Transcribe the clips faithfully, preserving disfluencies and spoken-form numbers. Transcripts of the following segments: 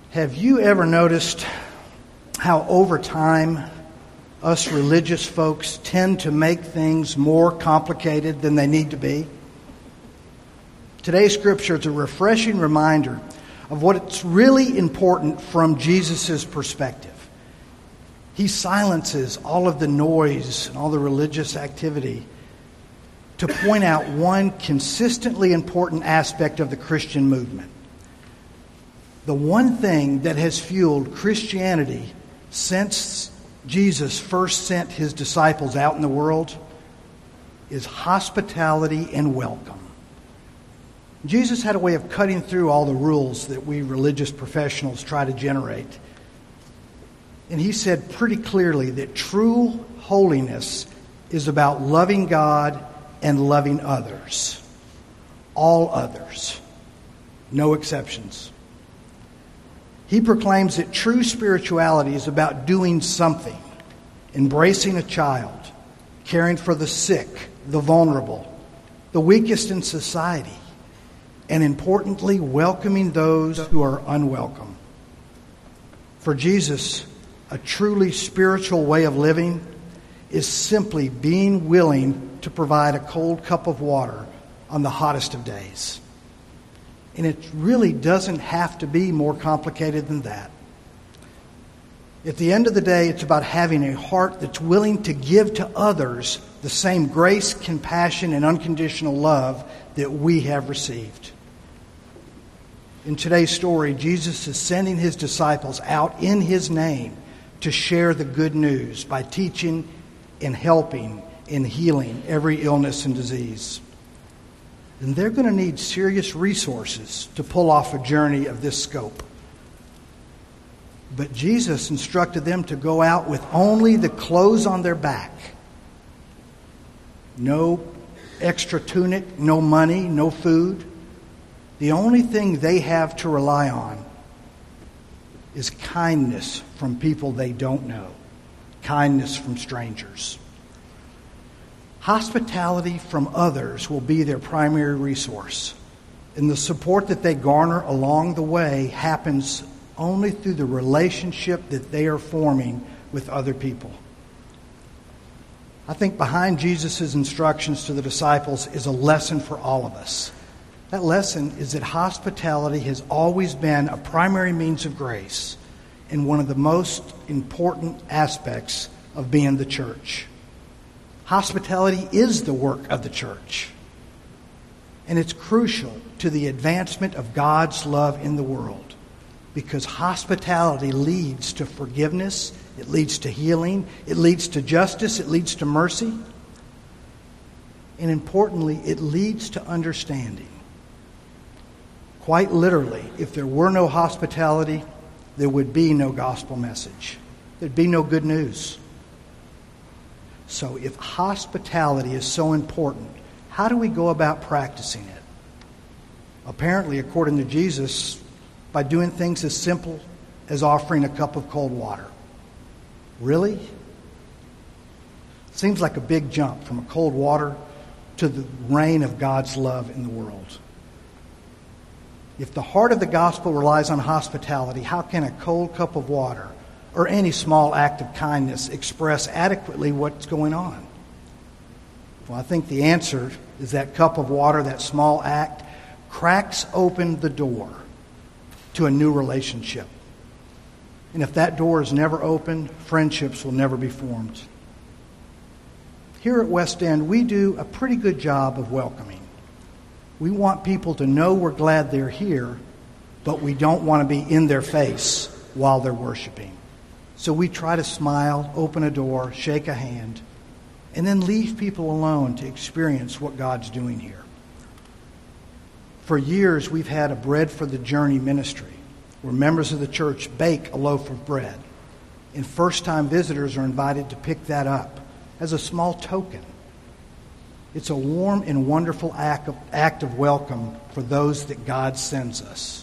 Have you ever noticed how over time us religious folks tend to make things more complicated than they need to be? Today's scripture is a refreshing reminder of what's really important from Jesus' perspective. He silences all of the noise and all the religious activity to point out one consistently important aspect of the Christian movement. The one thing that has fueled Christianity since Jesus first sent his disciples out in the world is hospitality and welcome. Jesus had a way of cutting through all the rules that we religious professionals try to generate. And he said pretty clearly that true holiness is about loving God and loving others. All others. No exceptions. He proclaims that true spirituality is about doing something, embracing a child, caring for the sick, the vulnerable, the weakest in society, and importantly, welcoming those who are unwelcome. For Jesus, a truly spiritual way of living is simply being willing to provide a cold cup of water on the hottest of days. And it really doesn't have to be more complicated than that. At the end of the day, it's about having a heart that's willing to give to others the same grace, compassion, and unconditional love that we have received. In today's story, Jesus is sending his disciples out in his name to share the good news by teaching and helping and healing every illness and disease. And they're going to need serious resources to pull off a journey of this scope. But Jesus instructed them to go out with only the clothes on their back. No extra tunic, no money, no food. The only thing they have to rely on is kindness from people they don't know. Kindness from strangers. Hospitality from others will be their primary resource. And the support that they garner along the way happens only through the relationship that they are forming with other people. I think behind Jesus' instructions to the disciples is a lesson for all of us. That lesson is that hospitality has always been a primary means of grace and one of the most important aspects of being the church. Hospitality is the work of the church, and it's crucial to the advancement of God's love in the world because hospitality leads to forgiveness, it leads to healing, it leads to justice, it leads to mercy, and importantly, it leads to understanding. Quite literally, if there were no hospitality, there would be no gospel message. There'd be no good news. So if hospitality is so important, how do we go about practicing it? Apparently, according to Jesus, by doing things as simple as offering a cup of cold water. Really? Seems like a big jump from a cold water to the reign of God's love in the world. If the heart of the gospel relies on hospitality, how can a cold cup of water or any small act of kindness express adequately what's going on? Well, I think the answer is that cup of water, that small act, cracks open the door to a new relationship. And if that door is never opened, friendships will never be formed. Here at West End, we do a pretty good job of welcoming. We want people to know we're glad they're here, but we don't want to be in their face while they're worshiping. So we try to smile, open a door, shake a hand, and then leave people alone to experience what God's doing here. For years, we've had a Bread for the Journey ministry where members of the church bake a loaf of bread, and first-time visitors are invited to pick that up as a small token. It's a warm and wonderful act of, act of welcome for those that God sends us.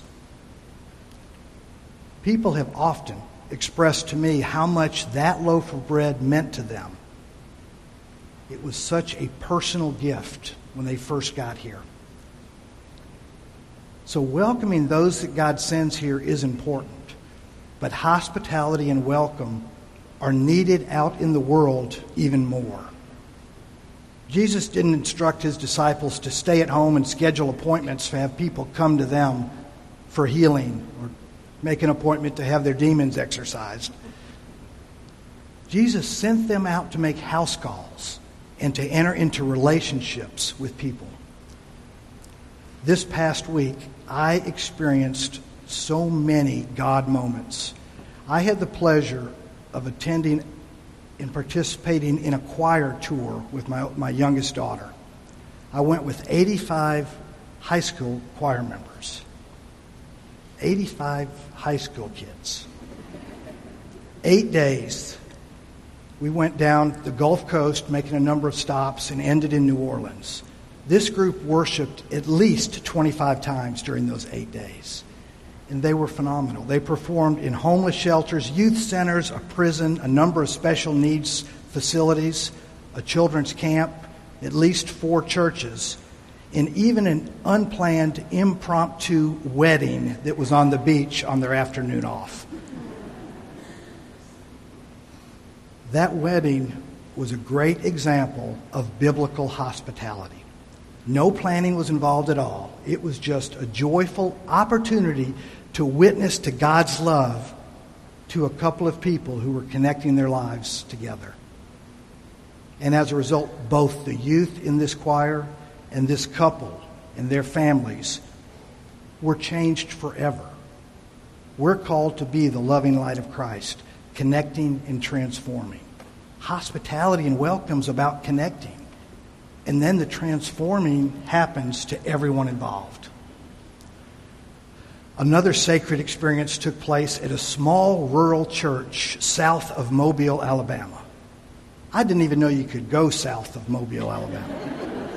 People have often expressed to me how much that loaf of bread meant to them. It was such a personal gift when they first got here. So welcoming those that God sends here is important. but hospitality and welcome are needed out in the world even more. Jesus didn't instruct his disciples to stay at home and schedule appointments to have people come to them for healing or make an appointment to have their demons exorcised. Jesus sent them out to make house calls and to enter into relationships with people. This past week, I experienced so many God moments. I had the pleasure of attending and participating in a choir tour with my, my youngest daughter. I went with eighty-five high school choir members. eighty-five high school kids. Eight days. We went down the Gulf Coast, making a number of stops, and ended in New Orleans. This group worshiped at least twenty-five times during those eight days. And they were phenomenal. They performed in homeless shelters, youth centers, a prison, a number of special needs facilities, a children's camp, at least four churches, and even an unplanned impromptu wedding that was on the beach on their afternoon off. That wedding was a great example of biblical hospitality. No planning was involved at all. It was just a joyful opportunity to witness to God's love to a couple of people who were connecting their lives together. And as a result, both the youth in this choir and this couple and their families were changed forever. We're called to be the loving light of Christ, connecting and transforming. Hospitality and welcome's about connecting. And then the transforming happens to everyone involved. Another sacred experience took place at a small rural church south of Mobile, Alabama. I didn't even know you could go south of Mobile, Alabama.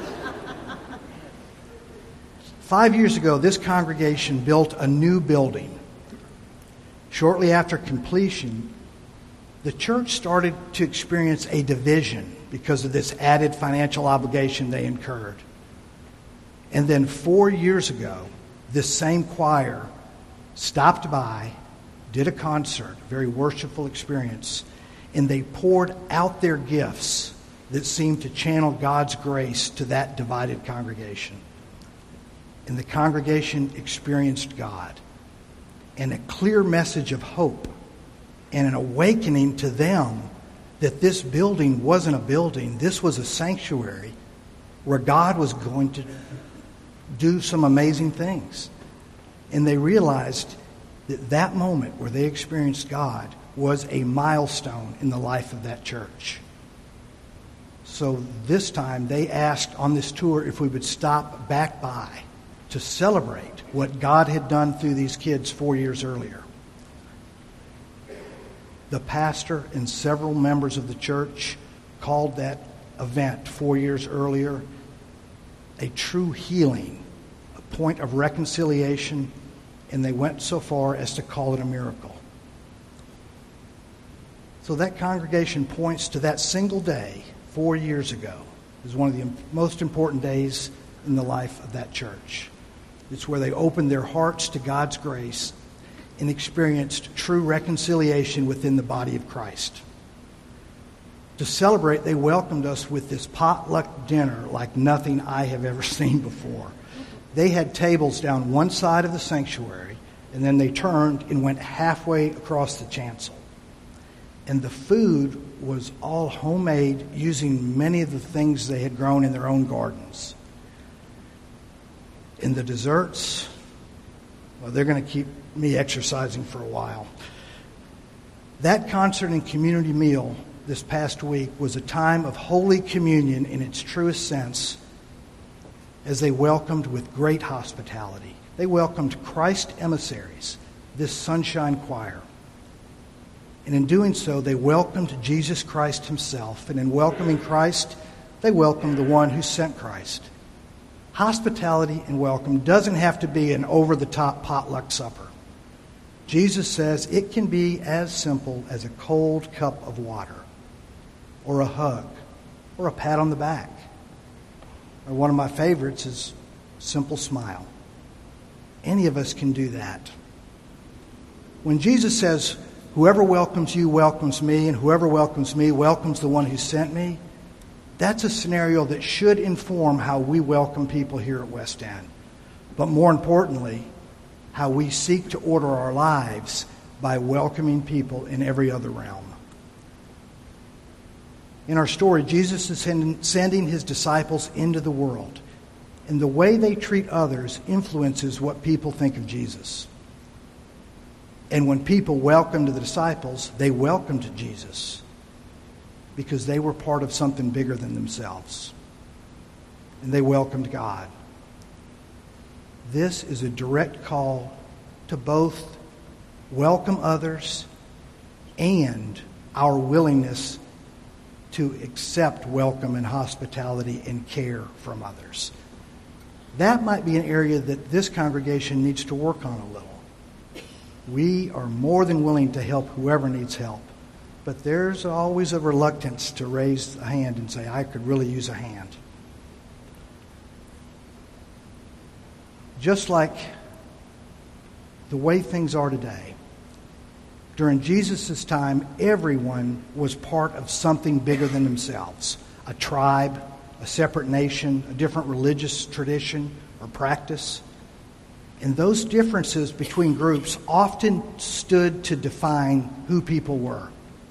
Five years ago, this congregation built a new building. Shortly after completion, the church started to experience a division because of this added financial obligation they incurred. And then four years ago, this same choir stopped by, did a concert, a very worshipful experience, and they poured out their gifts that seemed to channel God's grace to that divided congregation. And the congregation experienced God and a clear message of hope and an awakening to them that this building wasn't a building. This was a sanctuary where God was going to do some amazing things. And they realized that that moment where they experienced God was a milestone in the life of that church. So this time they asked on this tour if we would stop back by to celebrate what God had done through these kids four years earlier. The pastor and several members of the church called that event four years earlier a true healing, a point of reconciliation, and they went so far as to call it a miracle. So that congregation points to that single day four years ago as one of the most important days in the life of that church. It's where they opened their hearts to God's grace and experienced true reconciliation within the body of Christ. To celebrate, they welcomed us with this potluck dinner like nothing I have ever seen before. They had tables down one side of the sanctuary, and then they turned and went halfway across the chancel. And the food was all homemade, using many of the things they had grown in their own gardens. And the desserts, well, they're going to keep me exercising for a while. That concert and community meal this past week was a time of Holy Communion in its truest sense, as they welcomed with great hospitality. They welcomed Christ emissaries, this Sunshine Choir. And in doing so, they welcomed Jesus Christ himself. And in welcoming Christ, they welcomed the one who sent Christ. Hospitality and welcome doesn't have to be an over-the-top potluck supper. Jesus says it can be as simple as a cold cup of water, or a hug, or a pat on the back. Or one of my favorites is a simple smile. Any of us can do that. When Jesus says, whoever welcomes you welcomes me, and whoever welcomes me welcomes the one who sent me, that's a scenario that should inform how we welcome people here at West End. But more importantly, how we seek to order our lives by welcoming people in every other realm. In our story, Jesus is sending his disciples into the world, and the way they treat others influences what people think of Jesus. And when people welcomed the disciples, they welcomed Jesus because they were part of something bigger than themselves. And they welcomed God. This is a direct call to both welcome others and our willingness to accept welcome and hospitality and care from others. That might be an area that this congregation needs to work on a little. We are more than willing to help whoever needs help, but there's always a reluctance to raise a hand and say, I could really use a hand. Just like the way things are today, during Jesus' time, everyone was part of something bigger than themselves. A tribe, a separate nation, a different religious tradition or practice. And those differences between groups often stood to define who people were.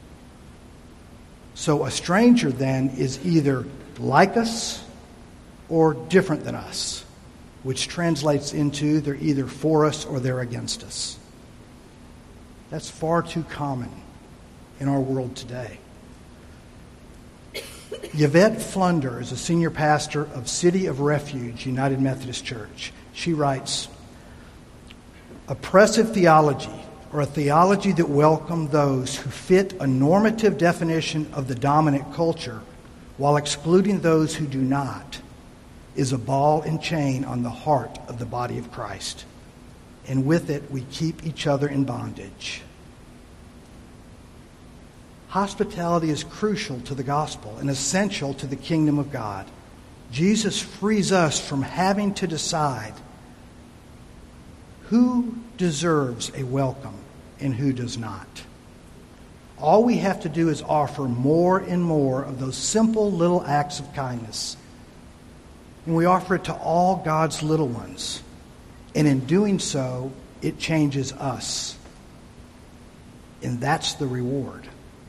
So a stranger then is either like us or different than us, which translates into they're either for us or they're against us. That's far too common in our world today. Yvette Flunder is a senior pastor of City of Refuge United Methodist Church. She writes, oppressive theology, or a theology that welcomed those who fit a normative definition of the dominant culture while excluding those who do not, is a ball and chain on the heart of the body of Christ. And with it, we keep each other in bondage. Hospitality is crucial to the gospel and essential to the kingdom of God. Jesus frees us from having to decide who deserves a welcome and who does not. All we have to do is offer more and more of those simple little acts of kindness. And we offer it to all God's little ones. And in doing so, it changes us. And that's the reward.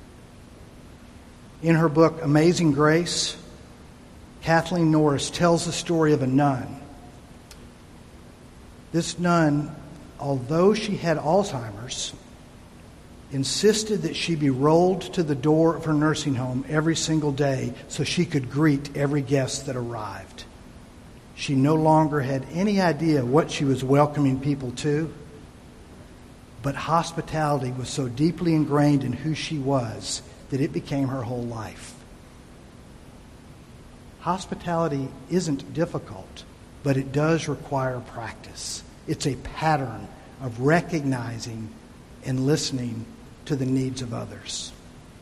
In her book, Amazing Grace, Kathleen Norris tells the story of a nun. This nun, although she had Alzheimer's, insisted that she be rolled to the door of her nursing home every single day so she could greet every guest that arrived. She no longer had any idea what she was welcoming people to, but hospitality was so deeply ingrained in who she was that it became her whole life. Hospitality isn't difficult, but it does require practice. It's a pattern of recognizing and listening to the needs of others.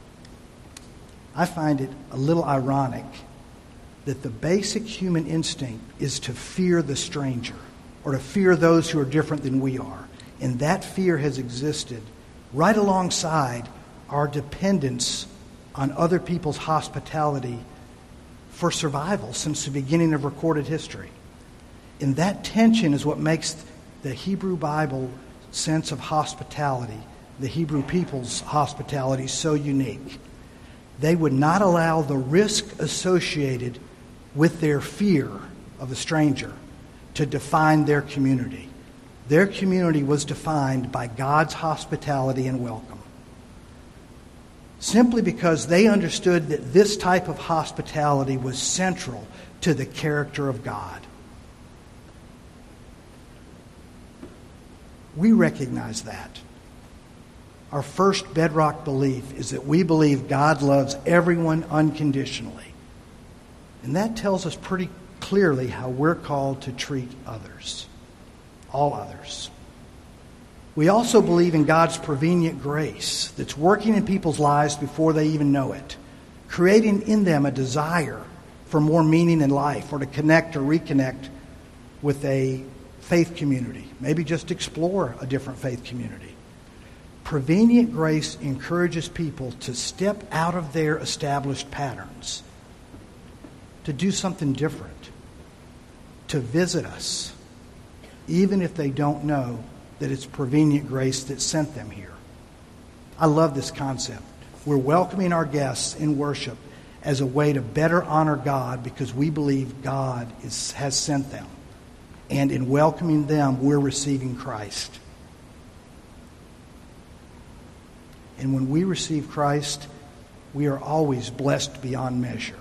I find it a little ironic that the basic human instinct is to fear the stranger or to fear those who are different than we are. And that fear has existed right alongside our dependence on other people's hospitality for survival since the beginning of recorded history. And that tension is what makes the Hebrew Bible sense of hospitality, the Hebrew people's hospitality, so unique. They would not allow the risk associated with their fear of a stranger to define their community. Their community was defined by God's hospitality and welcome. Simply because they understood that this type of hospitality was central to the character of God. We recognize that. Our first bedrock belief is that we believe God loves everyone unconditionally. And that tells us pretty clearly how we're called to treat others, all others. We also believe in God's prevenient grace that's working in people's lives before they even know it, creating in them a desire for more meaning in life or to connect or reconnect with a faith community, maybe just explore a different faith community. Prevenient grace encourages people to step out of their established patterns, to do something different, to visit us, even if they don't know that it's prevenient grace that sent them here. I love this concept. We're welcoming our guests in worship as a way to better honor God because we believe God is, has sent them. And in welcoming them, we're receiving Christ. And when we receive Christ, we are always blessed beyond measure.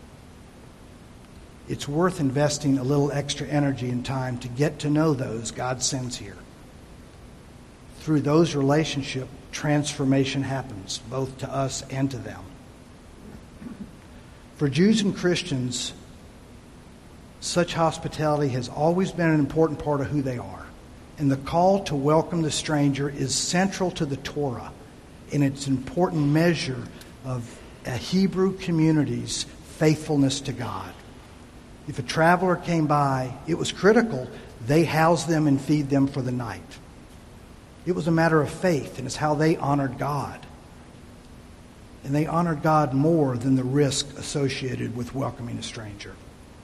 It's worth investing a little extra energy and time to get to know those God sends here. Through those relationships, transformation happens, both to us and to them. For Jews and Christians, such hospitality has always been an important part of who they are. And the call to welcome the stranger is central to the Torah, and it's an important measure of a Hebrew community's faithfulness to God. If a traveler came by, it was critical they house them and feed them for the night. It was a matter of faith, and it's how they honored God. And they honored God more than the risk associated with welcoming a stranger.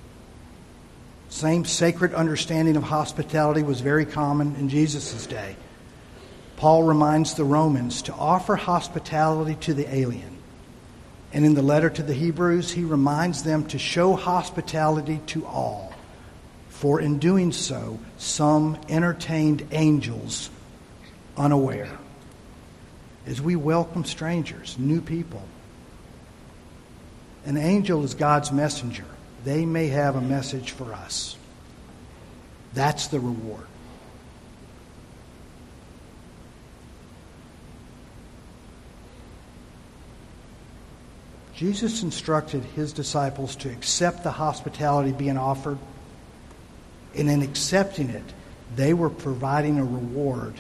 Same sacred understanding of hospitality was very common in Jesus' day. Paul reminds the Romans to offer hospitality to the alien. And in the letter to the Hebrews, he reminds them to show hospitality to all. For in doing so, some entertained angels unaware. As we welcome strangers, new people, an angel is God's messenger. They may have a message for us. That's the reward. Jesus instructed his disciples to accept the hospitality being offered, and in accepting it, they were providing a reward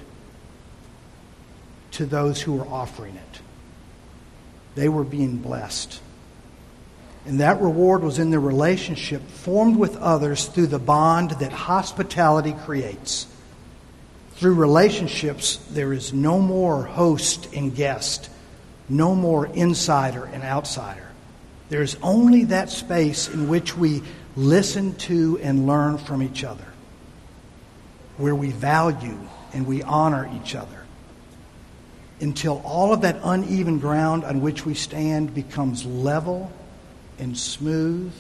to those who were offering it. They were being blessed. And that reward was in the relationship formed with others through the bond that hospitality creates. Through relationships, there is no more host and guest, no more insider and outsider. There's only that space in which we listen to and learn from each other, where we value and we honor each other, until all of that uneven ground on which we stand becomes level and smooth.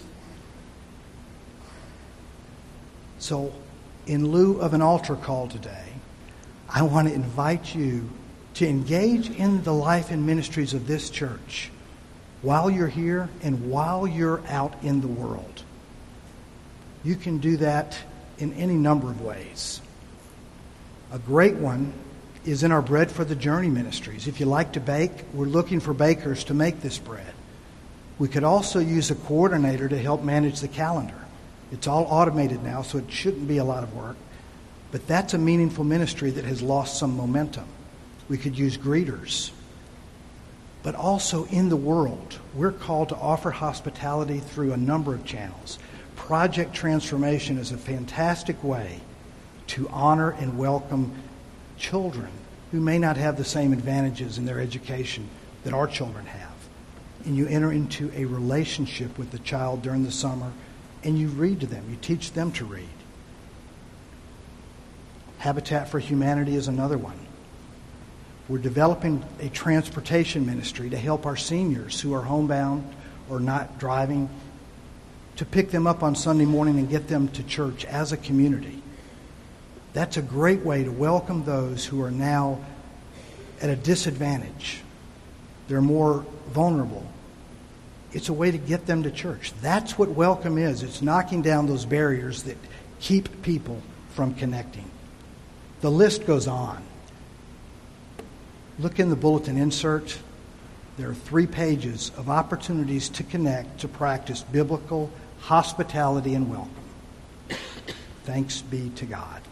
So, in lieu of an altar call today, I want to invite you to engage in the life and ministries of this church while you're here and while you're out in the world. You can do that in any number of ways. A great one is in our Bread for the Journey ministries. If you like to bake, we're looking for bakers to make this bread. We could also use a coordinator to help manage the calendar. It's all automated now, so it shouldn't be a lot of work. But that's a meaningful ministry that has lost some momentum. We could use greeters. But also in the world, we're called to offer hospitality through a number of channels. Project Transformation is a fantastic way to honor and welcome children who may not have the same advantages in their education that our children have. And you enter into a relationship with the child during the summer, and you read to them. You teach them to read. Habitat for Humanity is another one. We're developing a transportation ministry to help our seniors who are homebound or not driving, to pick them up on Sunday morning and get them to church as a community. That's a great way to welcome those who are now at a disadvantage. They're more vulnerable. It's a way to get them to church. That's what welcome is. It's knocking down those barriers that keep people from connecting. The list goes on. Look in the bulletin insert. There are three pages of opportunities to connect, to practice biblical hospitality and welcome. Thanks be to God.